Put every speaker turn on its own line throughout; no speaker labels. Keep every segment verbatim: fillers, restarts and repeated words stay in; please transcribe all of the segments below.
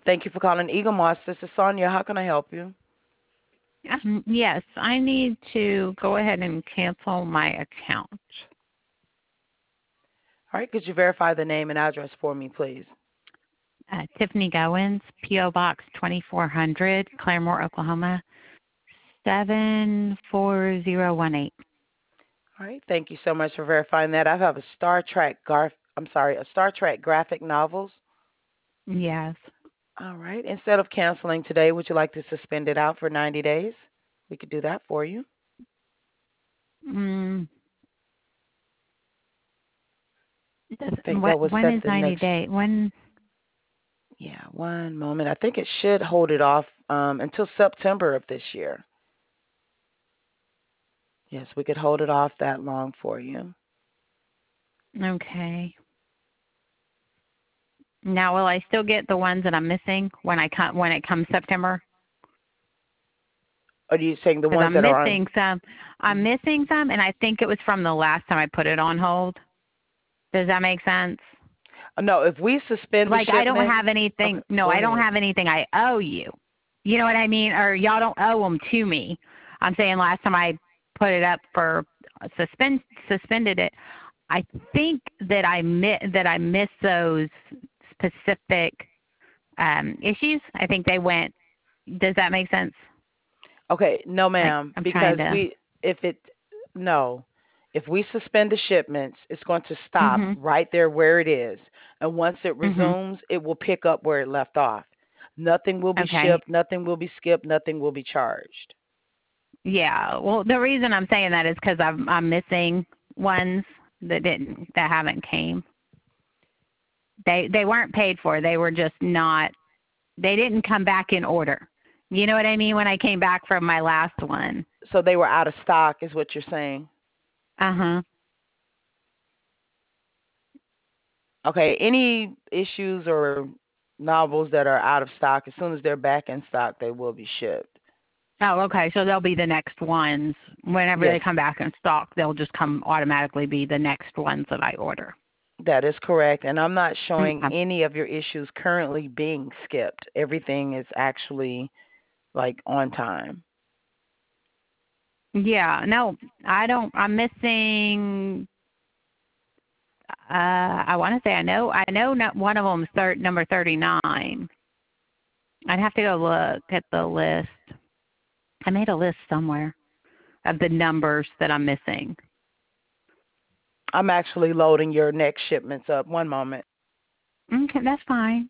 Thank you for calling Eagle Moss. This is Sonia. How can I help you?
Um, yes, I need to go ahead and cancel my account.
All right. Could you verify the name and address for me, please?
Uh, Tiffany Goins, P O. Box twenty-four hundred, Claremore, Oklahoma, seven four zero one eight.
All right. Thank you so much for verifying that. I have a Star Trek Garf. I'm sorry, a Star Trek graphic novels.
Yes.
All right. Instead of canceling today, would you like to suspend it out for ninety days? We could do that for you.
Mm, does,
I think
what,
that was
when
set
is
the
ninety
next.
day? When?
Yeah, one moment. I think it should hold it off um, until September of this year. Yes, we could hold it off that long for you.
Okay. Now, will I still get the ones that I'm missing when I come when it comes September?
Are you saying the
Because
ones
I'm
that are on?
missing some. I'm missing some, and I think it was from the last time I put it on hold. Does that make sense?
No, if we suspend the
Like I don't
shipment.
have anything.
Okay,
No,
go
I don't
ahead.
have anything I owe you. You know what I mean? Or y'all don't owe them to me. I'm saying last time I put it up for suspend suspended it. I think that I mi- that I missed those specific um, issues. I think they went. Does that make sense?
Okay, no,
Like
ma'am,
I'm trying
because
to.
we if it no, if we suspend the shipments, it's going to stop
Mhm.
right there where it is, and once it
Mhm.
resumes, it will pick up where it left off. Nothing will be
Okay.
shipped, nothing will be skipped, nothing will be charged.
Yeah. Well, the reason I'm saying that is because I'm I'm missing ones that didn't that haven't came. They they weren't paid for. They were just not. They didn't come back in order. You know what I mean? When I came back from my last one.
So they were out of stock, is what you're saying.
Uh huh.
Okay, any issues or novels that are out of stock, as soon as they're back in stock, they will be shipped.
Oh, okay. So they'll be the next ones. Whenever
Yes,
they come back in stock, they'll just come automatically be the next ones that I order.
that is correct. And I'm not showing
Okay.
any of your issues currently being skipped. Everything is actually like on time.
Yeah. No, I don't. I'm missing. Uh, I want to say I know. I know not one of them is third, number thirty-nine. I'd have to go look at the list. I made a list somewhere of the numbers that I'm missing.
I'm actually loading your next shipments up. One moment.
Okay, that's fine.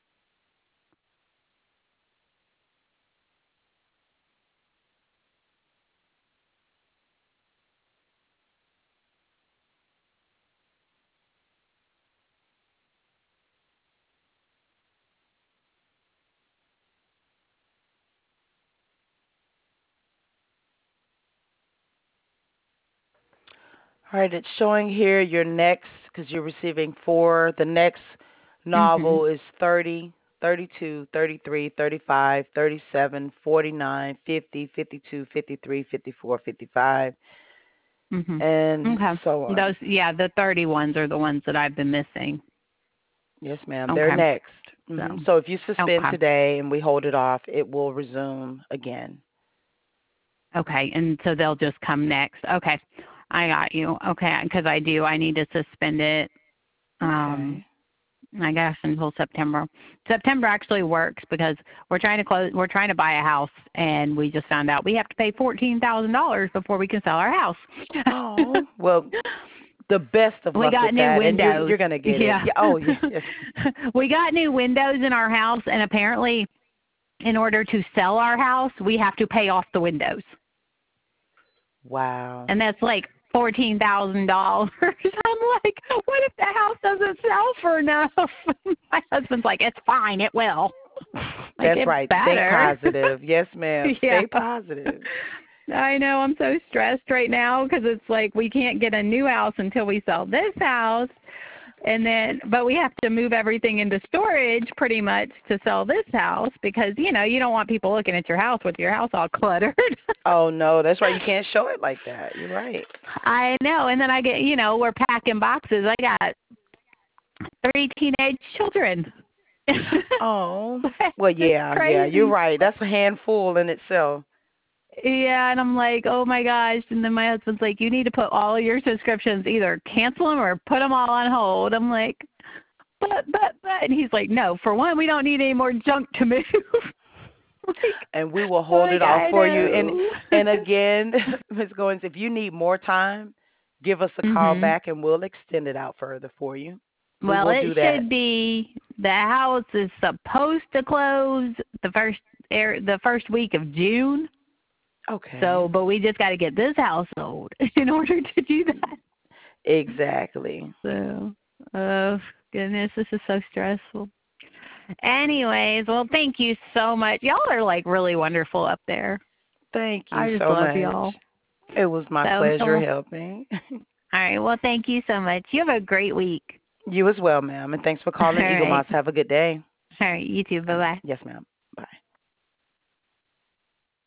All right, it's showing here your next, because you're receiving four. The next
Mhm.
novel is thirty, thirty-two, thirty-three, thirty-five, thirty-seven, forty-nine, fifty, fifty-two, fifty-three, fifty-four, fifty-five,
Mhm.
and
Okay.
so
Those,
on.
yeah, the thirty ones are the ones that I've been missing.
Yes, ma'am. They're
Okay.
next. Hmm.
So,
So if you suspend
okay.
today and we hold it off, it will resume again.
Okay, and so they'll just come next. Okay. I got you. Okay, because I do. I need to suspend it. Um,
Okay.
I guess until September. September actually works because we're trying to close. We're trying to buy a house, and we just found out we have to pay fourteen thousand dollars before we can sell our house.
Oh, well, the best of
We
luck
got
with
new
that, and you're
windows.
you're gonna get it.
Yeah.
Yeah. Oh, yeah. Yes.
We got new windows in our house, and apparently, in order to sell our house, we have to pay off the windows,
Wow.
and that's like fourteen thousand dollars. I'm like, what if the house doesn't sell for enough? My husband's like, it's fine, it will. Like
That's
it
right. Stay
better.
positive. Yes, ma'am.
Yeah.
Stay positive.
I know. I'm so stressed right now because it's like we can't get a new house until we sell this house. And then, but we have to move everything into storage pretty much to sell this house because, you know, you don't want people looking at your house with your house all cluttered.
Oh no, that's right. You can't show it like that. You're right.
I know. And then I get, you know, we're packing boxes. I got three teenage children.
Oh, well,
It's
yeah, yeah, you're
crazy.
right. That's a handful in itself.
Yeah, and I'm like, oh my gosh. And then my husband's like, you need to put all your subscriptions, either cancel them or put them all on hold. I'm like, but, but, but. And he's like, no, for one, we don't need any more junk to move. like,
And we will
I'm
hold it
like,
off
I
for you. And
know.
and again, Miss Goins, if you need more time, give us a call
mhm.
back and we'll extend it out further for you. We
Well,
will
it
do that.
should be the house is supposed to close the first air the first week of June.
Okay.
So, but we just got to get this house sold in order to do that.
Exactly.
So, oh goodness, this is so stressful. Anyways, well, thank you so much. Y'all are like really wonderful up there.
Thank you
I just
so
love
much.
y'all.
It was my
So,
pleasure
all
helping.
right. Well, thank you so much. You have a great week.
You as well, ma'am. And thanks for
All
calling Eagle
right.
Moss. Have a good day.
All right. You too. Bye
Um,
bye.
yes, ma'am. Bye.